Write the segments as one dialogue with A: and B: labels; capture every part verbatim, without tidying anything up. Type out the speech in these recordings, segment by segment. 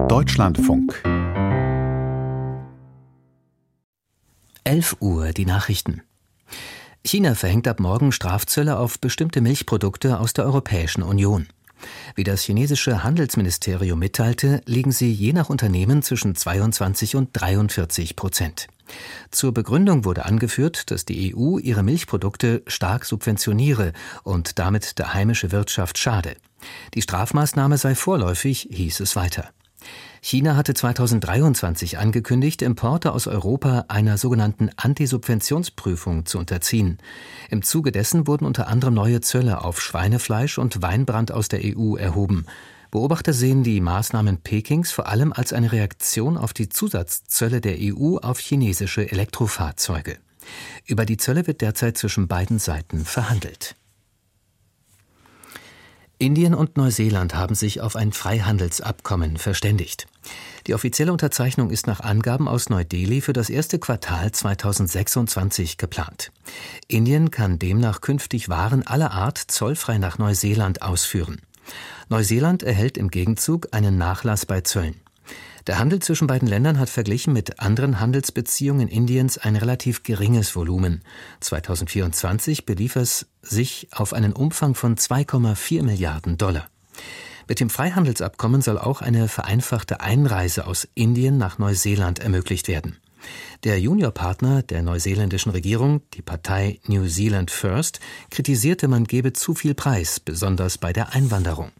A: Deutschlandfunk.
B: elf Uhr, die Nachrichten. China verhängt ab morgen Strafzölle auf bestimmte Milchprodukte aus der Europäischen Union. Wie das chinesische Handelsministerium mitteilte, liegen sie je nach Unternehmen zwischen zweiundzwanzig und dreiundvierzig Prozent. Zur Begründung wurde angeführt, dass die E U ihre Milchprodukte stark subventioniere und damit der heimischen Wirtschaft schade. Die Strafmaßnahme sei vorläufig, hieß es weiter. China hatte zweitausenddreiundzwanzig angekündigt, Importe aus Europa einer sogenannten Antisubventionsprüfung zu unterziehen. Im Zuge dessen wurden unter anderem neue Zölle auf Schweinefleisch und Weinbrand aus der E U erhoben. Beobachter sehen die Maßnahmen Pekings vor allem als eine Reaktion auf die Zusatzzölle der E U auf chinesische Elektrofahrzeuge. Über die Zölle wird derzeit zwischen beiden Seiten verhandelt. Indien und Neuseeland haben sich auf ein Freihandelsabkommen verständigt. Die offizielle Unterzeichnung ist nach Angaben aus Neu-Delhi für das erste Quartal zweitausendsechsundzwanzig geplant. Indien kann demnach künftig Waren aller Art zollfrei nach Neuseeland ausführen. Neuseeland erhält im Gegenzug einen Nachlass bei Zöllen. Der Handel zwischen beiden Ländern hat verglichen mit anderen Handelsbeziehungen Indiens ein relativ geringes Volumen. zweitausendvierundzwanzig belief es sich auf einen Umfang von zwei Komma vier Milliarden Dollar. Mit dem Freihandelsabkommen soll auch eine vereinfachte Einreise aus Indien nach Neuseeland ermöglicht werden. Der Juniorpartner der neuseeländischen Regierung, die Partei New Zealand First, kritisierte, man gebe zu viel Preis, besonders bei der Einwanderung.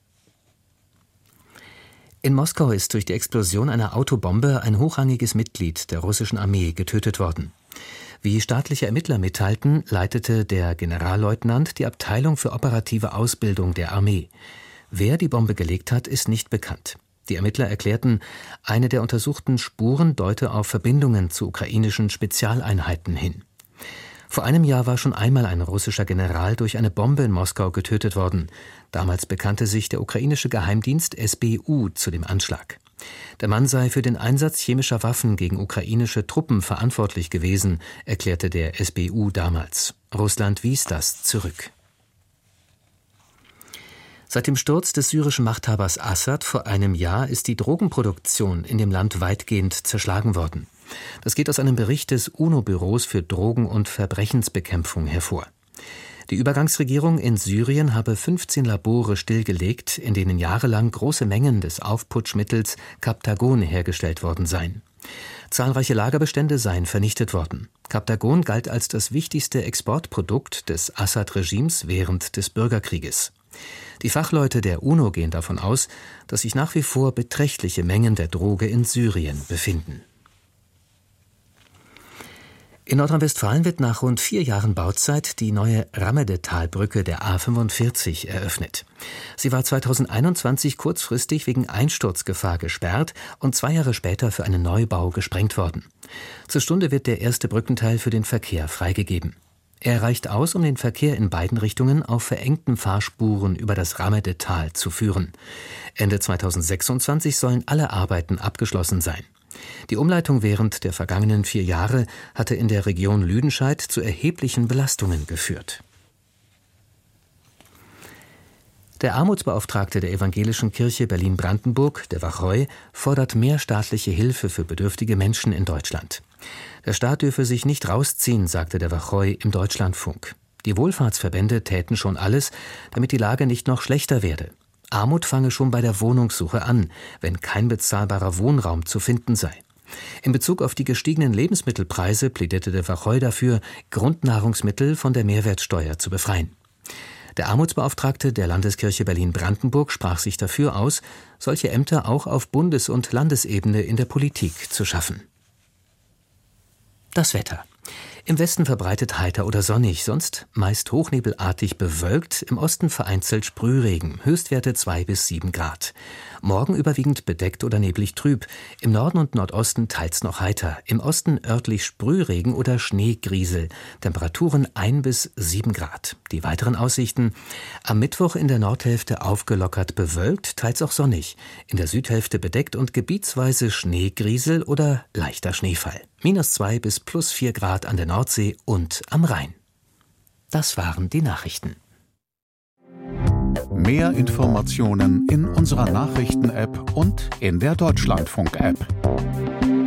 B: In Moskau ist durch die Explosion einer Autobombe ein hochrangiges Mitglied der russischen Armee getötet worden. Wie staatliche Ermittler mitteilten, leitete der Generalleutnant die Abteilung für operative Ausbildung der Armee. Wer die Bombe gelegt hat, ist nicht bekannt. Die Ermittler erklärten, eine der untersuchten Spuren deute auf Verbindungen zu ukrainischen Spezialeinheiten hin. Vor einem Jahr war schon einmal ein russischer General durch eine Bombe in Moskau getötet worden. Damals bekannte sich der ukrainische Geheimdienst S B U zu dem Anschlag. Der Mann sei für den Einsatz chemischer Waffen gegen ukrainische Truppen verantwortlich gewesen, erklärte der S B U damals. Russland wies das zurück. Seit dem Sturz des syrischen Machthabers Assad vor einem Jahr ist die Drogenproduktion in dem Land weitgehend zerschlagen worden. Das geht aus einem Bericht des UNO-Büros für Drogen- und Verbrechensbekämpfung hervor. Die Übergangsregierung in Syrien habe fünfzehn Labore stillgelegt, in denen jahrelang große Mengen des Aufputschmittels Captagon hergestellt worden seien. Zahlreiche Lagerbestände seien vernichtet worden. Captagon galt als das wichtigste Exportprodukt des Assad-Regimes während des Bürgerkrieges. Die Fachleute der UNO gehen davon aus, dass sich nach wie vor beträchtliche Mengen der Droge in Syrien befinden. In Nordrhein-Westfalen wird nach rund vier Jahren Bauzeit die neue Rammedetalbrücke der A fünfundvierzig eröffnet. Sie war zweitausendeinundzwanzig kurzfristig wegen Einsturzgefahr gesperrt und zwei Jahre später für einen Neubau gesprengt worden. Zur Stunde wird der erste Brückenteil für den Verkehr freigegeben. Er reicht aus, um den Verkehr in beiden Richtungen auf verengten Fahrspuren über das Rammedetal zu führen. Ende zweitausendsechsundzwanzig sollen alle Arbeiten abgeschlossen sein. Die Umleitung während der vergangenen vier Jahre hatte in der Region Lüdenscheid zu erheblichen Belastungen geführt. Der Armutsbeauftragte der Evangelischen Kirche Berlin-Brandenburg, der Wachreu, fordert mehr staatliche Hilfe für bedürftige Menschen in Deutschland. Der Staat dürfe sich nicht rausziehen, sagte der Wachreu im Deutschlandfunk. Die Wohlfahrtsverbände täten schon alles, damit die Lage nicht noch schlechter werde. Armut fange schon bei der Wohnungssuche an, wenn kein bezahlbarer Wohnraum zu finden sei. In Bezug auf die gestiegenen Lebensmittelpreise plädierte der Wachreu dafür, Grundnahrungsmittel von der Mehrwertsteuer zu befreien. Der Armutsbeauftragte der Landeskirche Berlin-Brandenburg sprach sich dafür aus, solche Ämter auch auf Bundes- und Landesebene in der Politik zu schaffen. Das Wetter. Im Westen verbreitet heiter oder sonnig, sonst meist hochnebelartig bewölkt, im Osten vereinzelt Sprühregen, Höchstwerte zwei bis sieben Grad. Morgen überwiegend bedeckt oder neblig trüb, im Norden und Nordosten teils noch heiter, im Osten örtlich Sprühregen oder Schneegriesel, Temperaturen ein bis sieben Grad. Die weiteren Aussichten: am Mittwoch in der Nordhälfte aufgelockert bewölkt, teils auch sonnig, in der Südhälfte bedeckt und gebietsweise Schneegriesel oder leichter Schneefall. Minus zwei bis plus vier Grad an der Nordsee und am Rhein. Das waren die Nachrichten.
A: Mehr Informationen in unserer Nachrichten-App und in der Deutschlandfunk-App.